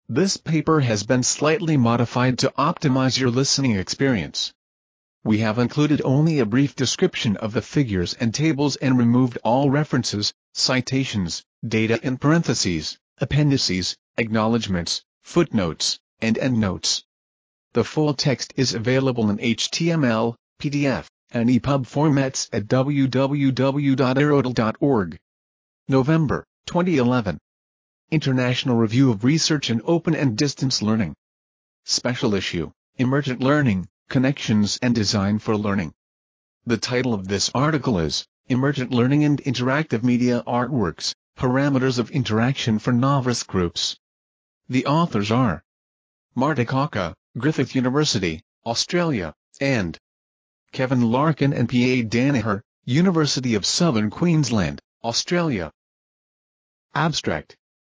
This paper has been slightly modified to optimize your listening experience. We have included only a brief description of the figures and tables and removed all references, citations, data in parentheses, appendices, acknowledgments, footnotes, and endnotes. The full text is available in HTML, PDF, and EPUB formats at www.aerodl.org. November 2011. International Review of Research in Open and Distance Learning. Special Issue, Emergent Learning, Connections and Design for Learning. The title of this article is, Emergent Learning and Interactive Media Artworks, Parameters of Interaction for Novice Groups. The authors are Marta Kaka, Griffith University, Australia, and Kevin Larkin and P.A. Danaher, University of Southern Queensland, Australia. Abstract.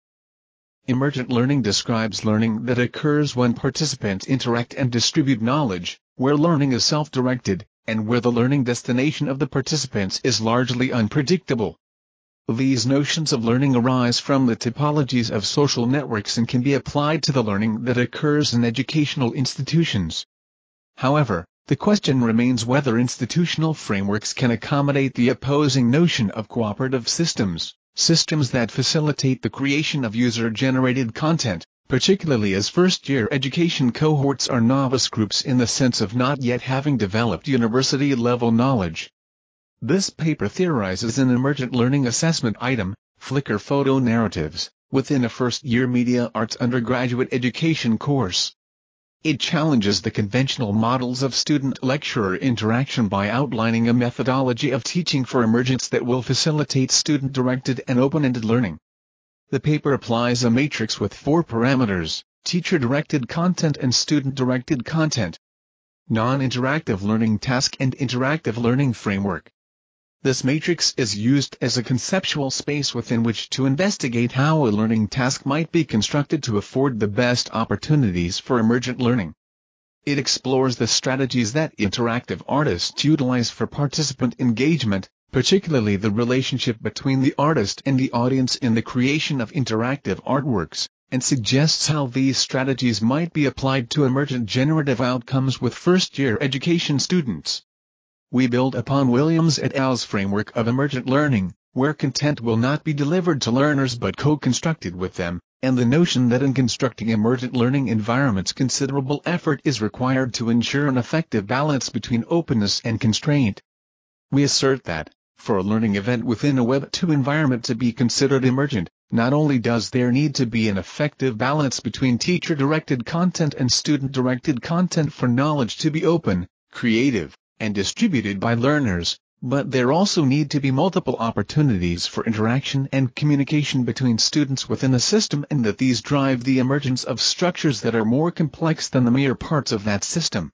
Emergent learning describes learning that occurs when participants interact and distribute knowledge, where learning is self-directed, and where the learning destination of the participants is largely unpredictable. These notions of learning arise from the typologies of social networks and can be applied to the learning that occurs in educational institutions. However, the question remains whether institutional frameworks can accommodate the opposing notion of cooperative systems that facilitate the creation of user-generated content, particularly as first-year education cohorts are novice groups in the sense of not yet having developed university-level knowledge. This paper theorizes an emergent learning assessment item, Flickr photo narratives, within a first-year media arts undergraduate education course. It challenges the conventional models of student-lecturer interaction by outlining a methodology of teaching for emergence that will facilitate student-directed and open-ended learning. The paper applies a matrix with 4 parameters: teacher-directed content and student-directed content, non-interactive learning task and interactive learning framework. This matrix is used as a conceptual space within which to investigate how a learning task might be constructed to afford the best opportunities for emergent learning. It explores the strategies that interactive artists utilize for participant engagement, particularly the relationship between the artist and the audience in the creation of interactive artworks, and suggests how these strategies might be applied to emergent generative outcomes with first-year education students. We build upon Williams et al.'s framework of emergent learning, where content will not be delivered to learners but co-constructed with them, and the notion that in constructing emergent learning environments considerable effort is required to ensure an effective balance between openness and constraint. We assert that, for a learning event within a Web 2 environment to be considered emergent, not only does there need to be an effective balance between teacher-directed content and student-directed content for knowledge to be open, creative, and distributed by learners, but there also need to be multiple opportunities for interaction and communication between students within a system, and that these drive the emergence of structures that are more complex than the mere parts of that system.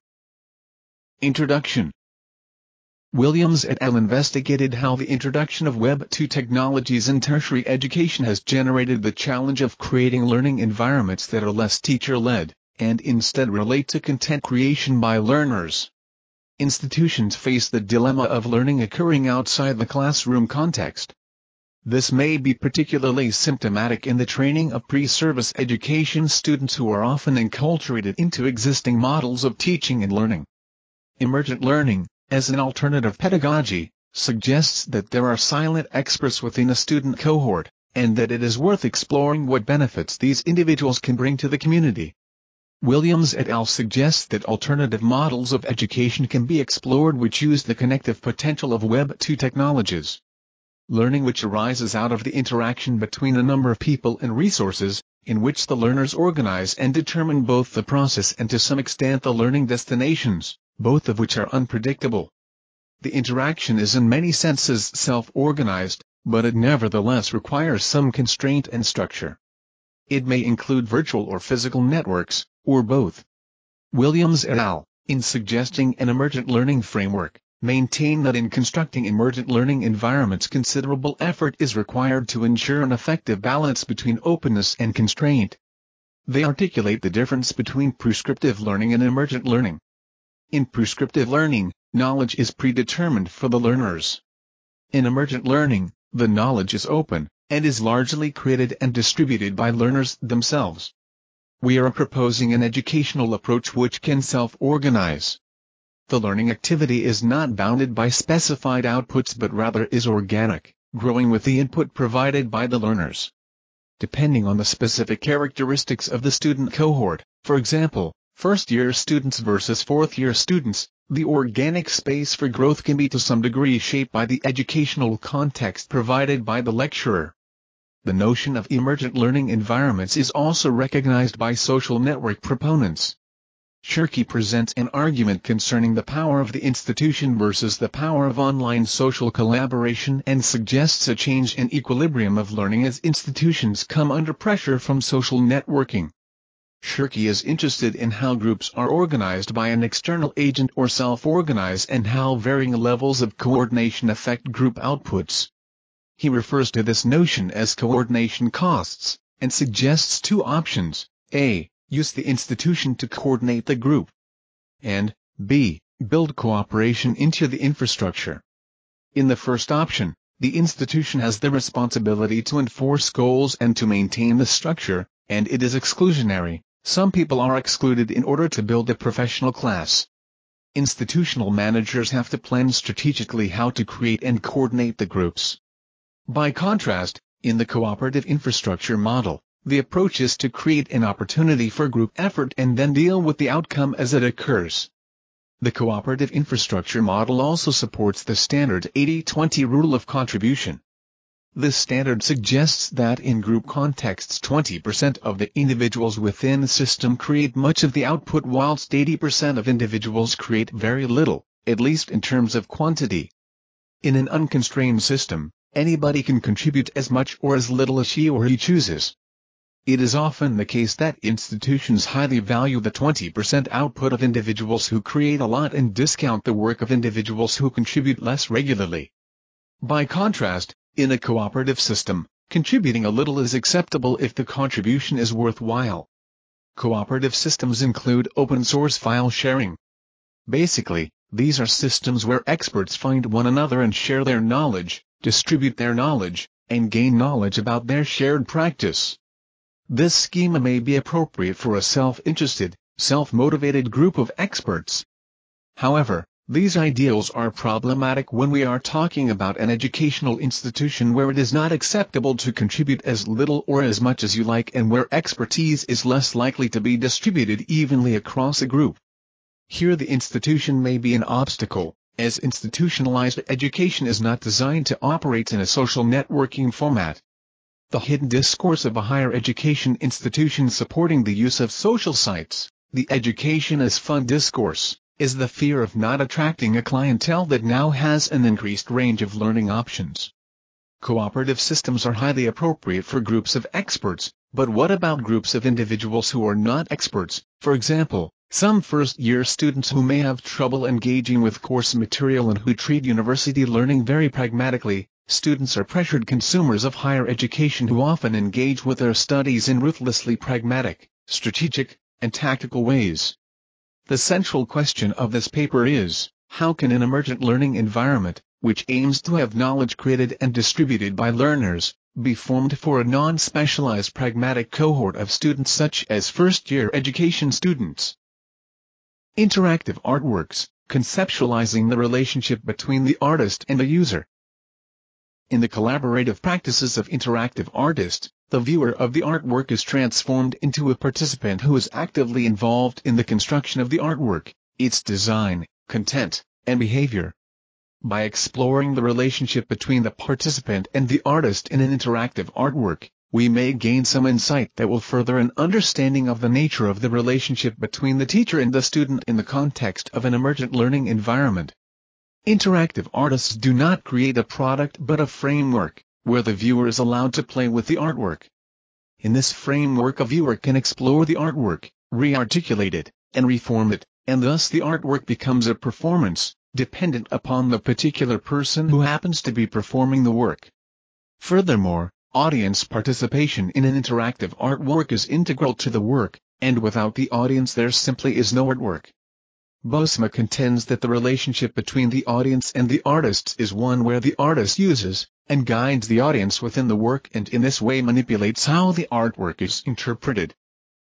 Introduction. Williams et al. Investigated how the introduction of Web 2 technologies in tertiary education has generated the challenge of creating learning environments that are less teacher-led, and instead relate to content creation by learners. Institutions face the dilemma of learning occurring outside the classroom context. This may be particularly symptomatic in the training of pre-service education students who are often enculturated into existing models of teaching and learning. Emergent learning, as an alternative pedagogy, suggests that there are silent experts within a student cohort, and that it is worth exploring what benefits these individuals can bring to the community. Williams et al. Suggests that alternative models of education can be explored which use the connective potential of Web 2 technologies. Learning which arises out of the interaction between a number of people and resources, in which the learners organize and determine both the process and to some extent the learning destinations, both of which are unpredictable. The interaction is in many senses self-organized, but it nevertheless requires some constraint and structure. It may include virtual or physical networks, or both. Williams et al., in suggesting an emergent learning framework, maintain that in constructing emergent learning environments considerable effort is required to ensure an effective balance between openness and constraint. They articulate the difference between prescriptive learning and emergent learning. In prescriptive learning, knowledge is predetermined for the learners. In emergent learning, the knowledge is open, and is largely created and distributed by learners themselves. We are proposing an educational approach which can self-organize. The learning activity is not bounded by specified outputs but rather is organic, growing with the input provided by the learners. Depending on the specific characteristics of the student cohort, for example, first-year students versus fourth-year students, the organic space for growth can be to some degree shaped by the educational context provided by the lecturer. The notion of emergent learning environments is also recognized by social network proponents. Shirky presents an argument concerning the power of the institution versus the power of online social collaboration and suggests a change in equilibrium of learning as institutions come under pressure from social networking. Shirky is interested in how groups are organized by an external agent or self-organize and how varying levels of coordination affect group outputs. He refers to this notion as coordination costs, and suggests two options: A. Use the institution to coordinate the group, and B. Build cooperation into the infrastructure. In the first option, the institution has the responsibility to enforce goals and to maintain the structure, and it is exclusionary. Some people are excluded in order to build a professional class. Institutional managers have to plan strategically how to create and coordinate the groups. By contrast, in the cooperative infrastructure model, the approach is to create an opportunity for group effort and then deal with the outcome as it occurs. The cooperative infrastructure model also supports the standard 80-20 rule of contribution. This standard suggests that in group contexts 20% of the individuals within the system create much of the output whilst 80% of individuals create very little, at least in terms of quantity. In an unconstrained system, anybody can contribute as much or as little as she or he chooses. It is often the case that institutions highly value the 20% output of individuals who create a lot and discount the work of individuals who contribute less regularly. By contrast, in a cooperative system, contributing a little is acceptable if the contribution is worthwhile. Cooperative systems include open-source file sharing. Basically, these are systems where experts find one another and share their knowledge, distribute their knowledge, and gain knowledge about their shared practice. This schema may be appropriate for a self-interested, self-motivated group of experts. However, these ideals are problematic when we are talking about an educational institution where it is not acceptable to contribute as little or as much as you like and where expertise is less likely to be distributed evenly across a group. Here the institution may be an obstacle, as institutionalized education is not designed to operate in a social networking format. The hidden discourse of a higher education institution supporting the use of social sites, the education as fun discourse, is the fear of not attracting a clientele that now has an increased range of learning options. Cooperative systems are highly appropriate for groups of experts, but what about groups of individuals who are not experts? For example, some first-year students who may have trouble engaging with course material and who treat university learning very pragmatically. Students are pressured consumers of higher education who often engage with their studies in ruthlessly pragmatic, strategic, and tactical ways. The central question of this paper is, how can an emergent learning environment, which aims to have knowledge created and distributed by learners, be formed for a non-specialized pragmatic cohort of students such as first-year education students? Interactive artworks, conceptualizing the relationship between the artist and the user. In the collaborative practices of interactive artists, the viewer of the artwork is transformed into a participant who is actively involved in the construction of the artwork, its design, content, and behavior. By exploring the relationship between the participant and the artist in an interactive artwork, we may gain some insight that will further an understanding of the nature of the relationship between the teacher and the student in the context of an emergent learning environment. Interactive artists do not create a product but a framework, where the viewer is allowed to play with the artwork. In this framework a viewer can explore the artwork, re-articulate it, and reform it, and thus the artwork becomes a performance, dependent upon the particular person who happens to be performing the work. Furthermore, audience participation in an interactive artwork is integral to the work, and without the audience there simply is no artwork. Bosma contends that the relationship between the audience and the artists is one where the artist uses and guides the audience within the work and in this way manipulates how the artwork is interpreted.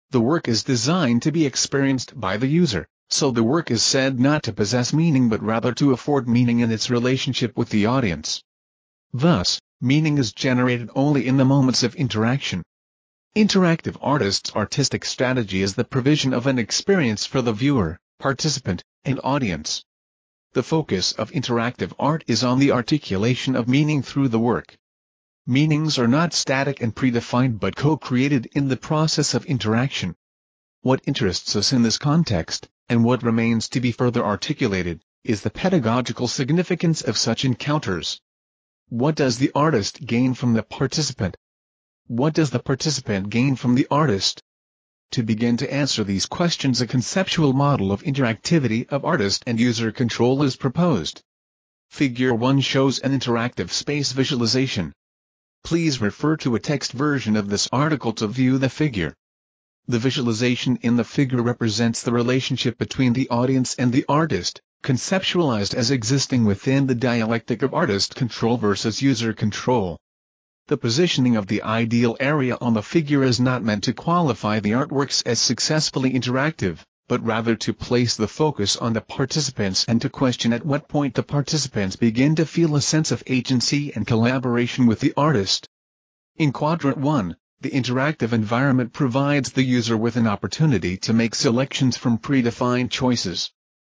The work is designed to be experienced by the user, so the work is said not to possess meaning but rather to afford meaning in its relationship with the audience. Thus, meaning is generated only in the moments of interaction. Interactive artists' artistic strategy is the provision of an experience for the viewer, participant, and audience. The focus of interactive art is on the articulation of meaning through the work. Meanings are not static and predefined but co-created in the process of interaction. What interests us in this context, and what remains to be further articulated, is the pedagogical significance of such encounters. What does the artist gain from the participant? What does the participant gain from the artist? To begin to answer these questions, a conceptual model of interactivity of artist and user control is proposed. Figure 1 shows an interactive space visualization. Please refer to a text version of this article to view the figure. The visualization in the figure represents the relationship between the audience and the artist, conceptualized as existing within the dialectic of artist control versus user control. The positioning of the ideal area on the figure is not meant to qualify the artworks as successfully interactive, but rather to place the focus on the participants and to question at what point the participants begin to feel a sense of agency and collaboration with the artist. In Quadrant 1, the interactive environment provides the user with an opportunity to make selections from predefined choices.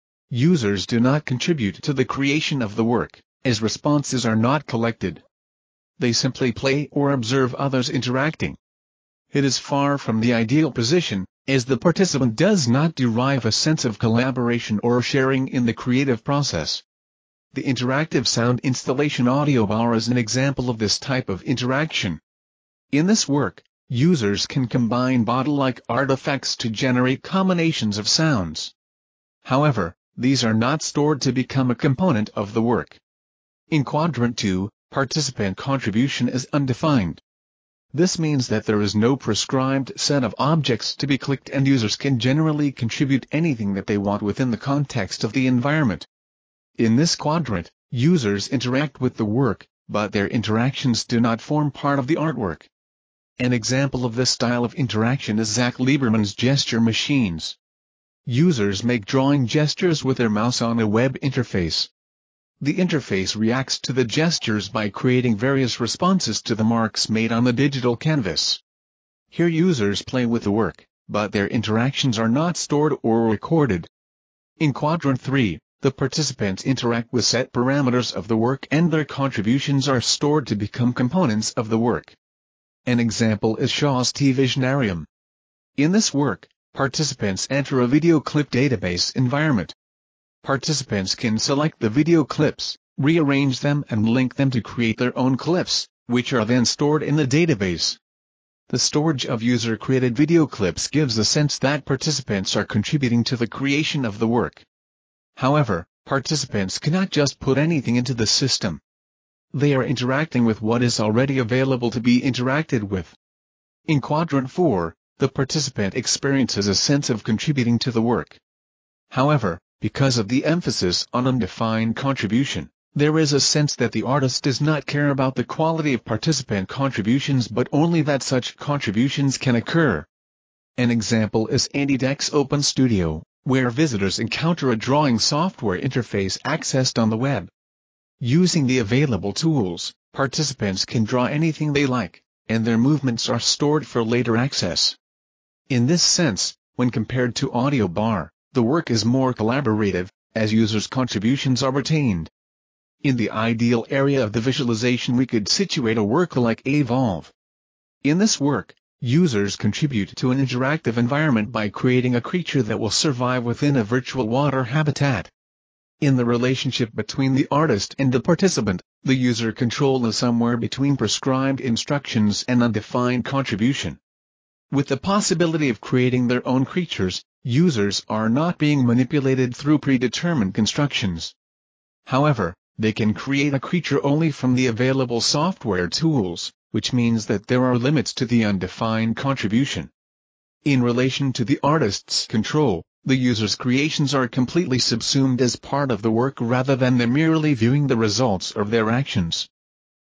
Users do not contribute to the creation of the work, as responses are not collected. They simply play or observe others interacting. It is far from the ideal position, as the participant does not derive a sense of collaboration or sharing in the creative process. The interactive sound installation AudioBar is an example of this type of interaction. In this work, users can combine bottle-like artifacts to generate combinations of sounds. However, these are not stored to become a component of the work. In Quadrant 2, participant contribution is undefined. This means that there is no prescribed set of objects to be clicked and users can generally contribute anything that they want within the context of the environment. In this quadrant, users interact with the work, but their interactions do not form part of the artwork. An example of this style of interaction is Zach Lieberman's gesture machines. Users make drawing gestures with their mouse on a web interface. The interface reacts to the gestures by creating various responses to the marks made on the digital canvas. Here users play with the work, but their interactions are not stored or recorded. In Quadrant 3, the participants interact with set parameters of the work and their contributions are stored to become components of the work. An example is Shaw's T-Visionarium. In this work, participants enter a video clip database environment. Participants can select the video clips, rearrange them and link them to create their own clips, which are then stored in the database. The storage of user-created video clips gives the sense that participants are contributing to the creation of the work. However, participants cannot just put anything into the system. They are interacting with what is already available to be interacted with. In Quadrant 4, the participant experiences a sense of contributing to the work. However, because of the emphasis on undefined contribution, there is a sense that the artist does not care about the quality of participant contributions but only that such contributions can occur. An example is AndyDeck's Open Studio, where visitors encounter a drawing software interface accessed on the web. Using the available tools, participants can draw anything they like, and their movements are stored for later access. In this sense, when compared to AudioBar, the work is more collaborative, as users' contributions are retained. In the ideal area of the visualization we could situate a work like Evolve. In this work, users contribute to an interactive environment by creating a creature that will survive within a virtual water habitat. In the relationship between the artist and the participant, the user control is somewhere between prescribed instructions and undefined contribution. With the possibility of creating their own creatures, users are not being manipulated through predetermined constructions. However, they can create a creature only from the available software tools, which means that there are limits to the undefined contribution. In relation to the artist's control, the user's creations are completely subsumed as part of the work rather than them merely viewing the results of their actions.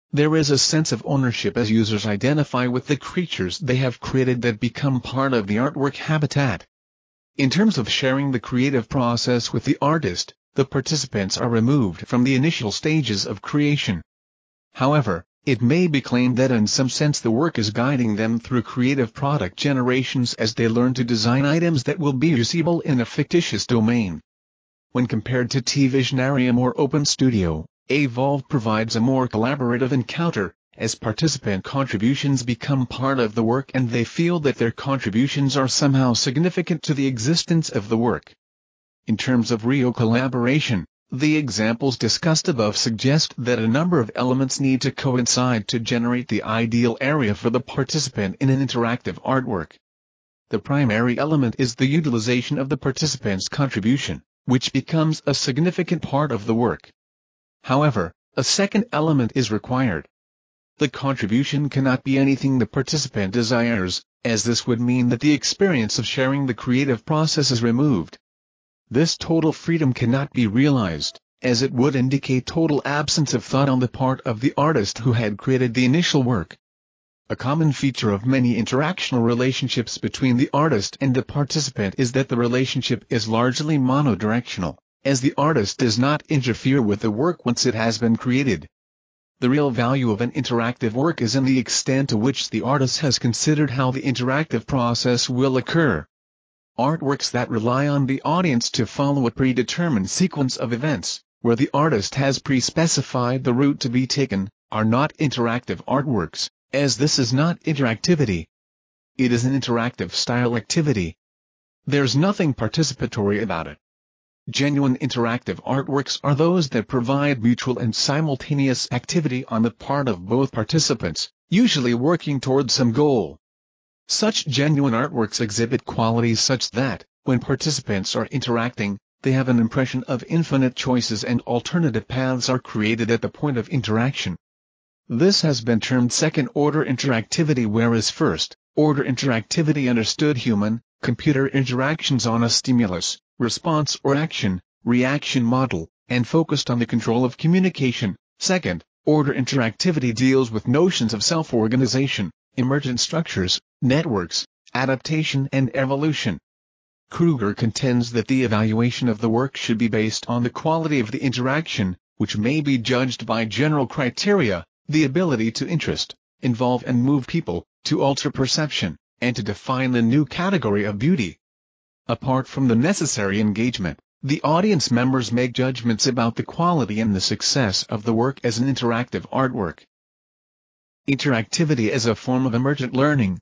There is a sense of ownership as users identify with the creatures they have created that become part of the artwork habitat. In terms of sharing the creative process with the artist, the participants are removed from the initial stages of creation. However, it may be claimed that in some sense the work is guiding them through creative product generations as they learn to design items that will be usable in a fictitious domain. When compared to Tvisionarium or OpenStudio, Evolve provides a more collaborative encounter, as participant contributions become part of the work and they feel that their contributions are somehow significant to the existence of the work. In terms of real collaboration, the examples discussed above suggest that a number of elements need to coincide to generate the ideal area for the participant in an interactive artwork. The primary element is the utilization of the participant's contribution, which becomes a significant part of the work. However, a second element is required. The contribution cannot be anything the participant desires, as this would mean that the experience of sharing the creative process is removed. This total freedom cannot be realized, as it would indicate total absence of thought on the part of the artist who had created the initial work. A common feature of many interactional relationships between the artist and the participant is that the relationship is largely monodirectional, as the artist does not interfere with the work once it has been created. The real value of an interactive work is in the extent to which the artist has considered how the interactive process will occur. Artworks that rely on the audience to follow a predetermined sequence of events, where the artist has pre-specified the route to be taken, are not interactive artworks, as this is not interactivity. It is an interactive style activity. There's nothing participatory about it. Genuine interactive artworks are those that provide mutual and simultaneous activity on the part of both participants, usually working toward some goal. Such genuine artworks exhibit qualities such that, when participants are interacting, they have an impression of infinite choices and alternative paths are created at the point of interaction. This has been termed second-order interactivity, whereas first-order interactivity understood human-computer interactions on a stimulus, response or action-reaction model, and focused on the control of communication. Second-order interactivity deals with notions of self-organization, emergent structures, networks, adaptation and evolution. Kruger contends that the evaluation of the work should be based on the quality of the interaction, which may be judged by general criteria, the ability to interest, involve and move people, to alter perception, and to define the new category of beauty. Apart from the necessary engagement, the audience members make judgments about the quality and the success of the work as an interactive artwork. Interactivity as a form of emergent learning.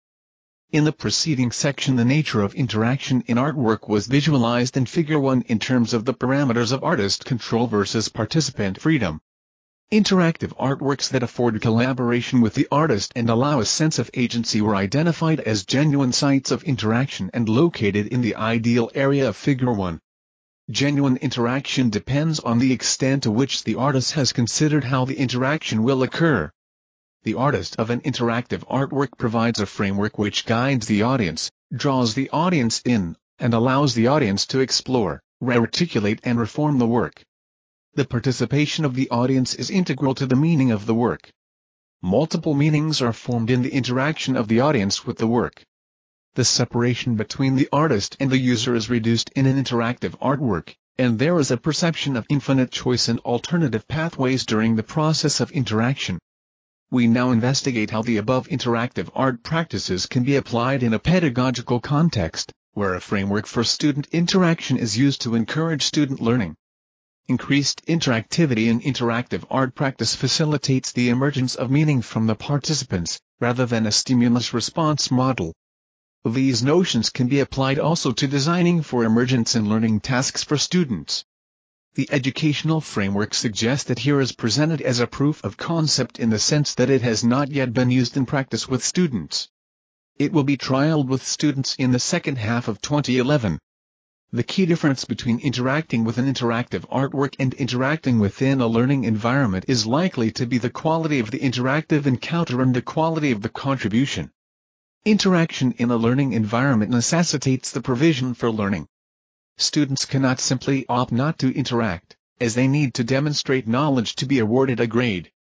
In the preceding section, the nature of interaction in artwork was visualized in Figure 1 in terms of the parameters of artist control versus participant freedom. Interactive artworks that afford collaboration with the artist and allow a sense of agency were identified as genuine sites of interaction and located in the ideal area of Figure 1. Genuine interaction depends on the extent to which the artist has considered how the interaction will occur. The artist of an interactive artwork provides a framework which guides the audience, draws the audience in, and allows the audience to explore, rearticulate and reform the work. The participation of the audience is integral to the meaning of the work. Multiple meanings are formed in the interaction of the audience with the work. The separation between the artist and the user is reduced in an interactive artwork, and there is a perception of infinite choice and alternative pathways during the process of interaction. We now investigate how the above interactive art practices can be applied in a pedagogical context, where a framework for student interaction is used to encourage student learning. Increased interactivity in interactive art practice facilitates the emergence of meaning from the participants, rather than a stimulus-response model. These notions can be applied also to designing for emergence in learning tasks for students. The educational framework suggests that here is presented as a proof of concept in the sense that it has not yet been used in practice with students. It will be trialed with students in the second half of 2011. The key difference between interacting with an interactive artwork and interacting within a learning environment is likely to be the quality of the interactive encounter and the quality of the contribution. Interaction in a learning environment necessitates the provision for learning. Students cannot simply opt not to interact, as they need to demonstrate knowledge to be awarded a grade.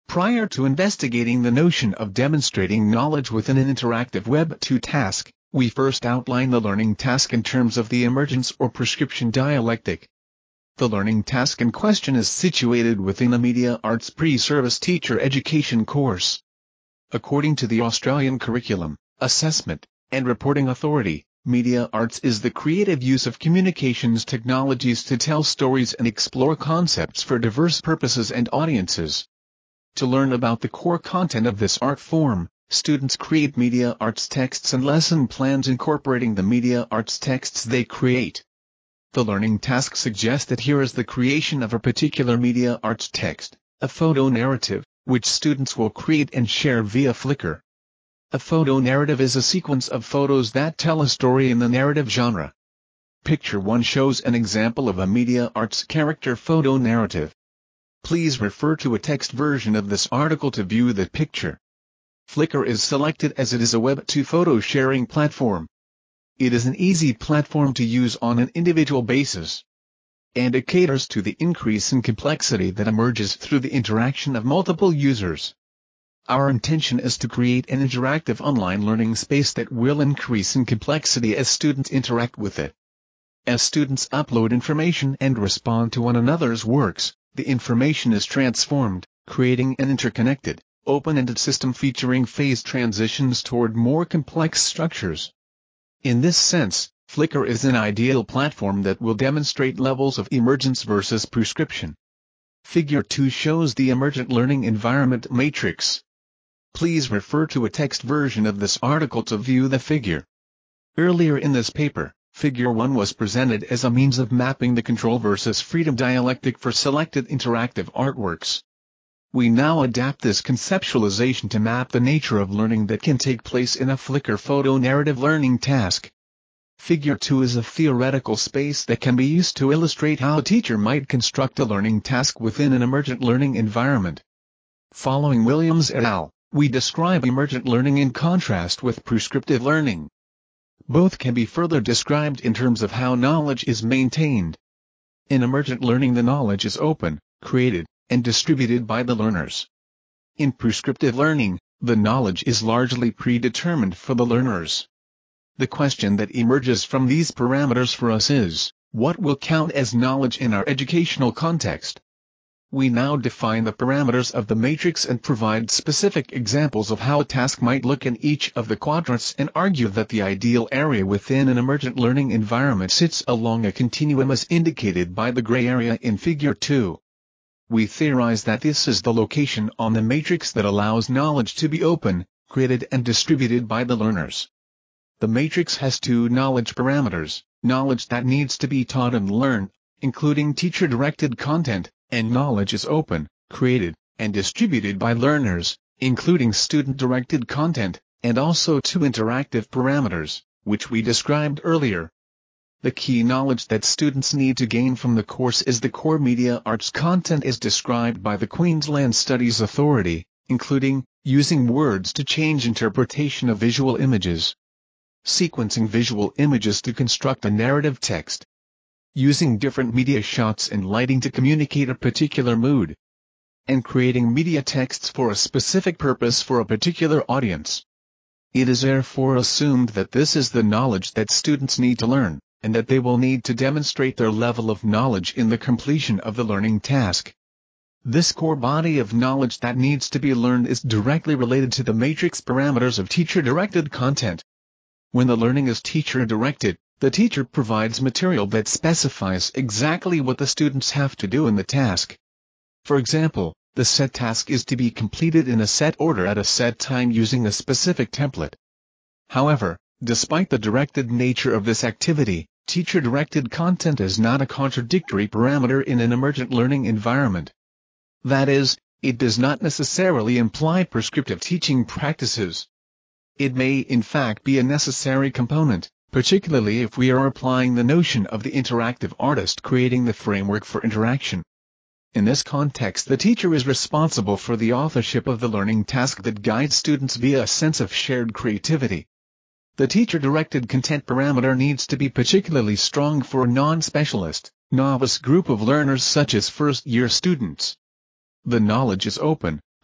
Prior to investigating the notion of demonstrating knowledge within an interactive Web 2 task, we first outline the learning task in terms of the emergence or prescription dialectic. The learning task in question is situated within the Media Arts Pre-Service Teacher Education course. According to the Australian Curriculum, Assessment, and Reporting Authority, media arts is the creative use of communications technologies to tell stories and explore concepts for diverse purposes and audiences. To learn about the core content of this art form, students create media arts texts and lesson plans incorporating the media arts texts they create. The learning task suggests that here is the creation of a particular media arts text, a photo narrative, which students will create and share via Flickr. A photo narrative is a sequence of photos that tell a story in the narrative genre. Picture 1 shows an example of a media arts character photo narrative. Please refer to a text version of this article to view the picture. Flickr is selected as it is a Web 2 photo sharing platform. It is an easy platform to use on an individual basis, and it caters to the increase in complexity that emerges through the interaction of multiple users. Our intention is to create an interactive online learning space that will increase in complexity as students interact with it. As students upload information and respond to one another's works, the information is transformed, creating an interconnected, open-ended system featuring phase transitions toward more complex structures. In this sense, Flickr is an ideal platform that will demonstrate levels of emergence versus prescription. Figure 2 shows the emergent learning environment matrix. Please refer to a text version of this article to view the figure. Earlier in this paper, Figure 1 was presented as a means of mapping the control versus freedom dialectic for selected interactive artworks. We now adapt this conceptualization to map the nature of learning that can take place in a Flickr photo narrative learning task. Figure 2 is a theoretical space that can be used to illustrate how a teacher might construct a learning task within an emergent learning environment. Following Williams et al., we describe emergent learning in contrast with prescriptive learning. Both can be further described in terms of how knowledge is maintained. In emergent learning, the knowledge is open, created, and distributed by the learners. In prescriptive learning, the knowledge is largely predetermined for the learners. The question that emerges from these parameters for us is, what will count as knowledge in our educational context? We now define the parameters of the matrix and provide specific examples of how a task might look in each of the quadrants and argue that the ideal area within an emergent learning environment sits along a continuum as indicated by the gray area in Figure 2. We theorize that this is the location on the matrix that allows knowledge to be open, created and distributed by the learners. The matrix has two knowledge parameters: knowledge that needs to be taught and learned, including teacher-directed content, and knowledge is open, created, and distributed by learners, including student-directed content, and also two interactive parameters, which we described earlier. The key knowledge that students need to gain from the course is the core media arts content as described by the Queensland Studies Authority, including using words to change interpretation of visual images, sequencing visual images to construct a narrative text, using different media shots and lighting to communicate a particular mood, and creating media texts for a specific purpose for a particular audience. It is therefore assumed that this is the knowledge that students need to learn, and that they will need to demonstrate their level of knowledge in the completion of the learning task. This core body of knowledge that needs to be learned is directly related to the matrix parameters of teacher-directed content. When the learning is teacher-directed, the teacher provides material that specifies exactly what the students have to do in the task. For example, the set task is to be completed in a set order at a set time using a specific template. However, despite the directed nature of this activity, teacher-directed content is not a contradictory parameter in an emergent learning environment. That is, it does not necessarily imply prescriptive teaching practices. It may in fact be a necessary component, particularly if we are applying the notion of the interactive artist creating the framework for interaction. In this context, the teacher is responsible for the authorship of the learning task that guides students via a sense of shared creativity. The teacher-directed content parameter needs to be particularly strong for a non-specialist, novice group of learners such as first-year students. The knowledge is open,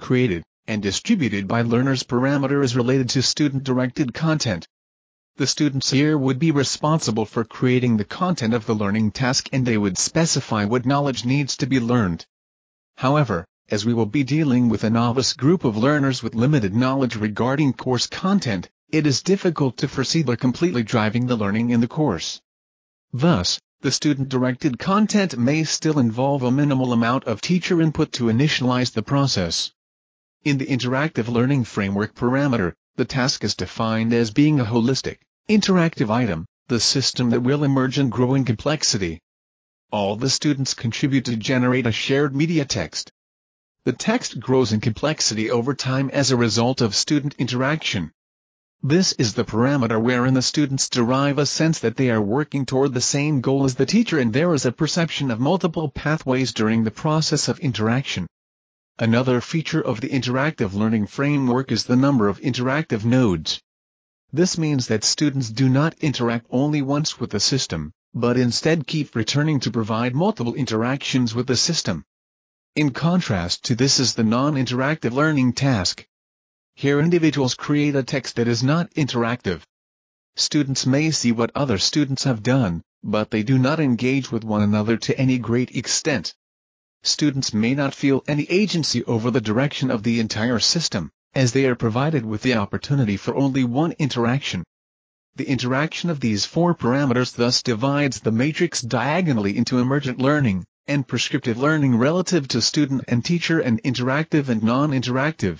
created and distributed by learners parameter is related to student-directed content. The students here would be responsible for creating the content of the learning task, and they would specify what knowledge needs to be learned. However, as we will be dealing with a novice group of learners with limited knowledge regarding course content, it is difficult to foresee their completely driving the learning in the course. Thus, the student-directed content may still involve a minimal amount of teacher input to initialize the process. In the interactive learning framework parameter, the task is defined as being a holistic, interactive item, the system that will emerge and grow in complexity. All the students contribute to generate a shared media text. The text grows in complexity over time as a result of student interaction. This is the parameter wherein the students derive a sense that they are working toward the same goal as the teacher, and there is a perception of multiple pathways during the process of interaction. Another feature of the interactive learning framework is the number of interactive nodes. This means that students do not interact only once with the system, but instead keep returning to provide multiple interactions with the system. In contrast to this is the non-interactive learning task. Here individuals create a text that is not interactive. Students may see what other students have done, but they do not engage with one another to any great extent. Students may not feel any agency over the direction of the entire system, as they are provided with the opportunity for only one interaction. The interaction of these four parameters thus divides the matrix diagonally into emergent learning and prescriptive learning relative to student and teacher, and interactive and non-interactive.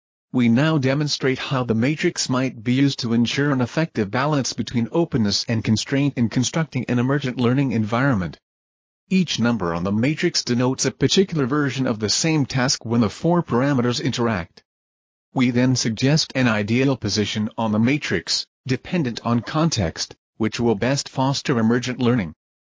We now demonstrate how the matrix might be used to ensure an effective balance between openness and constraint in constructing an emergent learning environment. Each number on the matrix denotes a particular version of the same task when the four parameters interact. We then suggest an ideal position on the matrix, dependent on context, which will best foster emergent learning.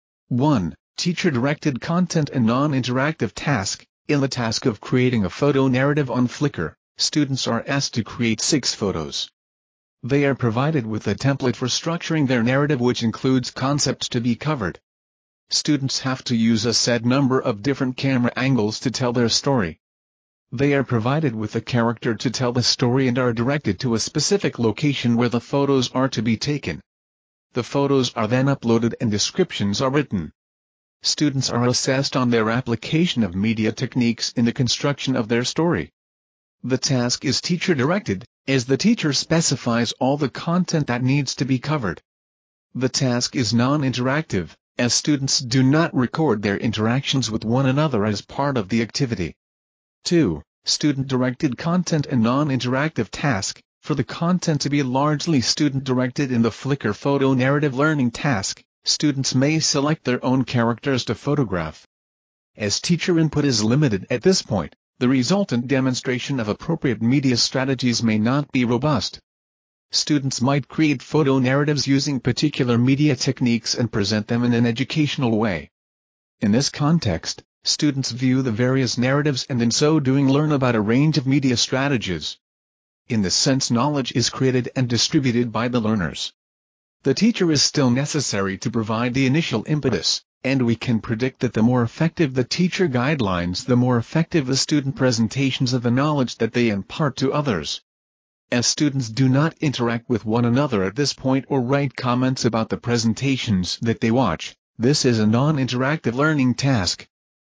1. Teacher-directed content and non-interactive task. In the task of creating a photo narrative on Flickr, students are asked to create 6 photos. They are provided with a template for structuring their narrative, which includes concepts to be covered. Students have to use a set number of different camera angles to tell their story. They are provided with a character to tell the story and are directed to a specific location where the photos are to be taken. The photos are then uploaded and descriptions are written. Students are assessed on their application of media techniques in the construction of their story. The task is teacher-directed, as the teacher specifies all the content that needs to be covered. The task is non-interactive, as students do not record their interactions with one another as part of the activity. 2. Student-directed content and non-interactive task. For the content to be largely student-directed in the Flickr photo narrative learning task, students may select their own characters to photograph. As teacher input is limited at this point, the resultant demonstration of appropriate media strategies may not be robust. Students might create photo narratives using particular media techniques and present them in an educational way. In this context, students view the various narratives and in so doing learn about a range of media strategies. In this sense, knowledge is created and distributed by the learners. The teacher is still necessary to provide the initial impetus, and we can predict that the more effective the teacher guidelines, the more effective the student presentations of the knowledge that they impart to others. As students do not interact with one another at this point or write comments about the presentations that they watch, this is a non-interactive learning task.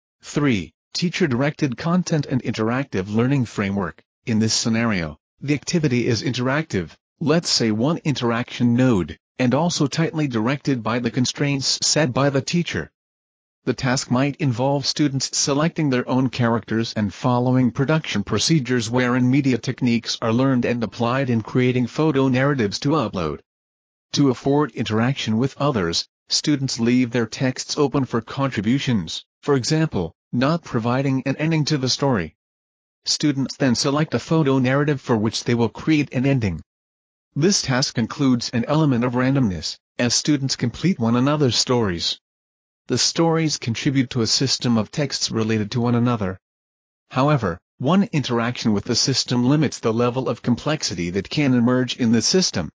3. Teacher-directed content and interactive learning framework. In this scenario, the activity is interactive, let's say one interaction node, and also tightly directed by the constraints set by the teacher. The task might involve students selecting their own characters and following production procedures wherein media techniques are learned and applied in creating photo narratives to upload. To afford interaction with others, students leave their texts open for contributions, for example, not providing an ending to the story. Students then select a photo narrative for which they will create an ending. This task includes an element of randomness, as students complete one another's stories. The stories contribute to a system of texts related to one another. However, one interaction with the system limits the level of complexity that can emerge in the system.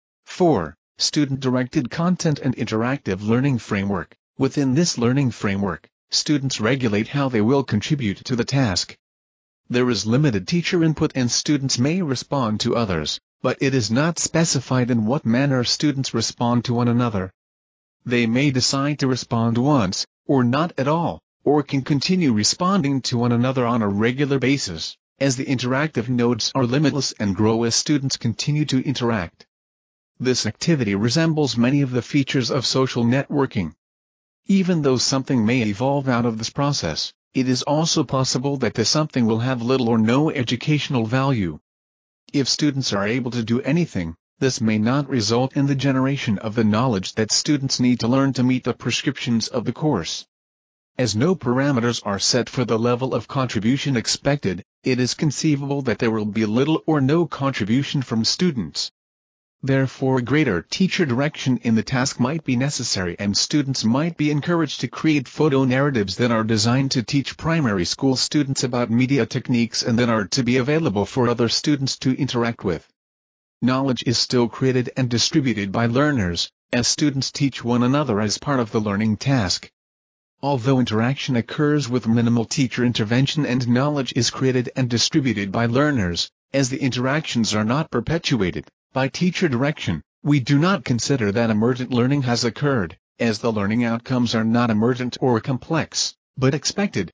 4. Student-directed content and interactive learning framework. Within this learning framework, students regulate how they will contribute to the task. There is limited teacher input and students may respond to others, but it is not specified in what manner students respond to one another. They may decide to respond once, or not at all, or can continue responding to one another on a regular basis, as the interactive nodes are limitless and grow as students continue to interact. This activity resembles many of the features of social networking. Even though something may evolve out of this process, it is also possible that the something will have little or no educational value. If students are able to do anything, this may not result in the generation of the knowledge that students need to learn to meet the prescriptions of the course. As no parameters are set for the level of contribution expected, it is conceivable that there will be little or no contribution from students. Therefore, greater teacher direction in the task might be necessary and students might be encouraged to create photo narratives that are designed to teach primary school students about media techniques and that are to be available for other students to interact with. Knowledge is still created and distributed by learners, as students teach one another as part of the learning task. Although interaction occurs with minimal teacher intervention and knowledge is created and distributed by learners, as the interactions are not perpetuated by teacher direction, we do not consider that emergent learning has occurred, as the learning outcomes are not emergent or complex, but expected.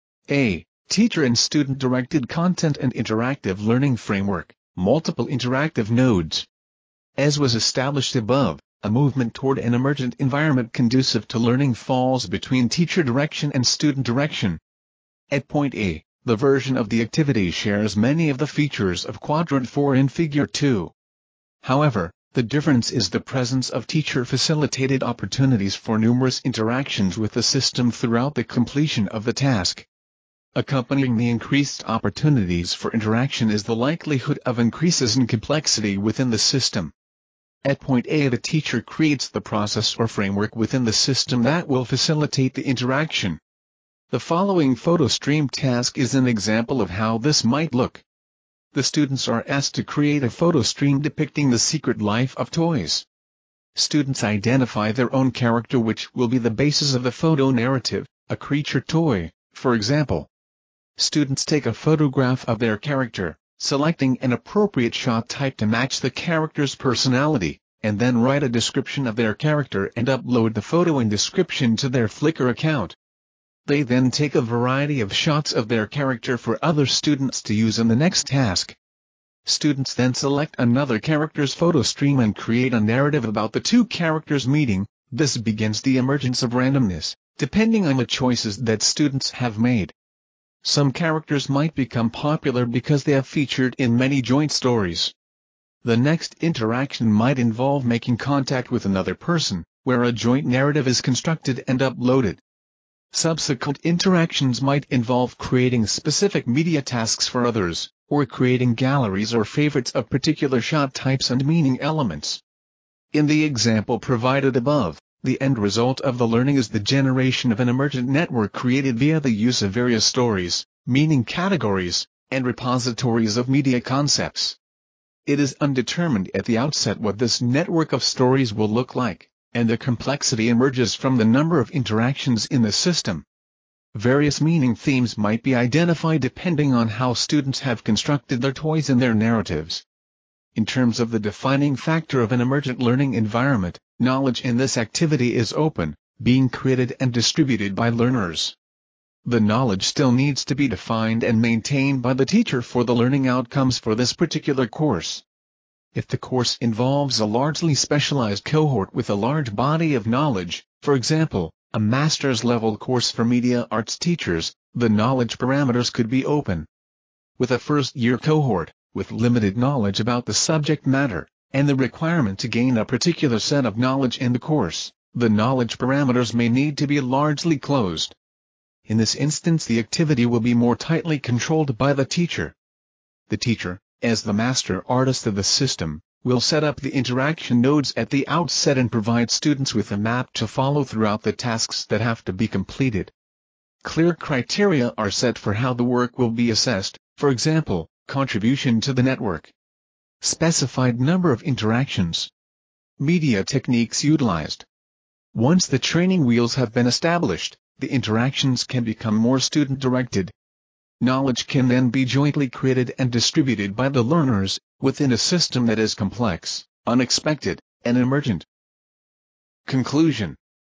A. Teacher and student-directed content and interactive learning framework, multiple interactive nodes. As was established above, a movement toward an emergent environment conducive to learning falls between teacher direction and student direction. At point A, the version of the activity shares many of the features of Quadrant 4 in Figure 2. However, the difference is the presence of teacher-facilitated opportunities for numerous interactions with the system throughout the completion of the task. Accompanying the increased opportunities for interaction is the likelihood of increases in complexity within the system. At point A, the teacher creates the process or framework within the system that will facilitate the interaction. The following photo stream task is an example of how this might look. The students are asked to create a photo stream depicting the secret life of toys. Students identify their own character, which will be the basis of the photo narrative, a creature toy, for example. Students take a photograph of their character, selecting an appropriate shot type to match the character's personality, and then write a description of their character and upload the photo and description to their Flickr account. They then take a variety of shots of their character for other students to use in the next task. Students then select another character's photo stream and create a narrative about the two characters meeting. This begins the emergence of randomness, depending on the choices that students have made. Some characters might become popular because they have featured in many joint stories. The next interaction might involve making contact with another person, where a joint narrative is constructed and uploaded. Subsequent interactions might involve creating specific media tasks for others, or creating galleries or favorites of particular shot types and meaning elements. In the example provided above, the end result of the learning is the generation of an emergent network created via the use of various stories, meaning categories, and repositories of media concepts. It is undetermined at the outset what this network of stories will look like, and the complexity emerges from the number of interactions in the system. Various meaning themes might be identified depending on how students have constructed their toys and their narratives. In terms of the defining factor of an emergent learning environment, knowledge in this activity is open, being created and distributed by learners. The knowledge still needs to be defined and maintained by the teacher for the learning outcomes for this particular course. If the course involves a largely specialized cohort with a large body of knowledge, for example, a master's level course for media arts teachers, the knowledge parameters could be open. With a first-year cohort, with limited knowledge about the subject matter, and the requirement to gain a particular set of knowledge in the course, the knowledge parameters may need to be largely closed. In this instance, the activity will be more tightly controlled by the teacher. The teacher, as the master artist of the system, will set up the interaction nodes at the outset and provide students with a map to follow throughout the tasks that have to be completed. Clear criteria are set for how the work will be assessed, for example, contribution to the network, specified number of interactions, media techniques utilized. Once the training wheels have been established, the interactions can become more student-directed. Knowledge can then be jointly created and distributed by the learners, within a system that is complex, unexpected, and emergent. Conclusion.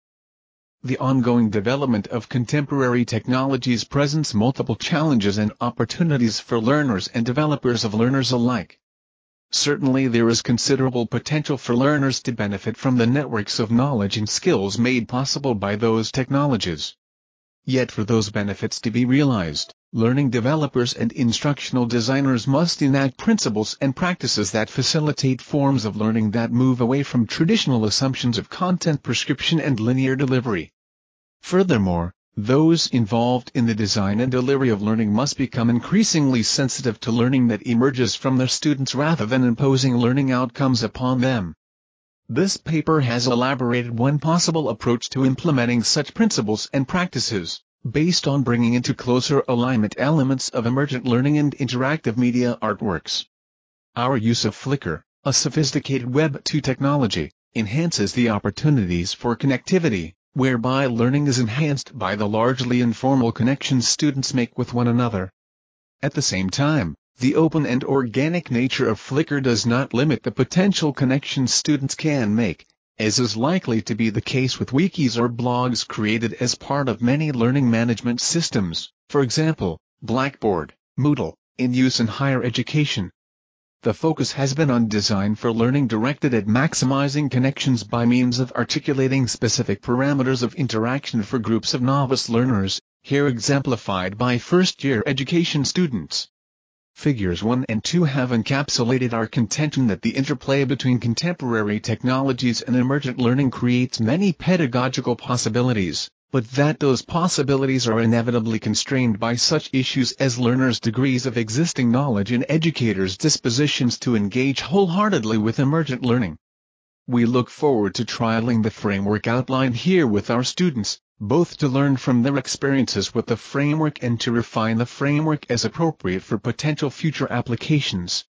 The ongoing development of contemporary technologies presents multiple challenges and opportunities for learners and developers of learners alike. Certainly there is considerable potential for learners to benefit from the networks of knowledge and skills made possible by those technologies. Yet for those benefits to be realized, learning developers and instructional designers must enact principles and practices that facilitate forms of learning that move away from traditional assumptions of content prescription and linear delivery. Furthermore, those involved in the design and delivery of learning must become increasingly sensitive to learning that emerges from their students rather than imposing learning outcomes upon them. This paper has elaborated one possible approach to implementing such principles and practices, based on bringing into closer alignment elements of emergent learning and interactive media artworks. Our use of Flickr, a sophisticated Web 2 technology, enhances the opportunities for connectivity, whereby learning is enhanced by the largely informal connections students make with one another. At the same time, the open and organic nature of Flickr does not limit the potential connections students can make, as is likely to be the case with wikis or blogs created as part of many learning management systems, for example, Blackboard, Moodle, in use in higher education. The focus has been on design for learning directed at maximizing connections by means of articulating specific parameters of interaction for groups of novice learners, here exemplified by first-year education students. Figures 1 and 2 have encapsulated our contention that the interplay between contemporary technologies and emergent learning creates many pedagogical possibilities, but that those possibilities are inevitably constrained by such issues as learners' degrees of existing knowledge and educators' dispositions to engage wholeheartedly with emergent learning. We look forward to trialing the framework outlined here with our students, both to learn from their experiences with the framework and to refine the framework as appropriate for potential future applications.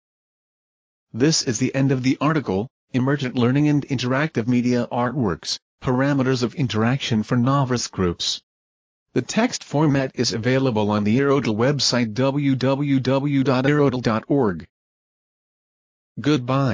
This is the end of the article, Emergent Learning and Interactive Media Artworks, Parameters of Interaction for Novice Groups. The text format is available on the Erodel website www.erodel.org. Goodbye.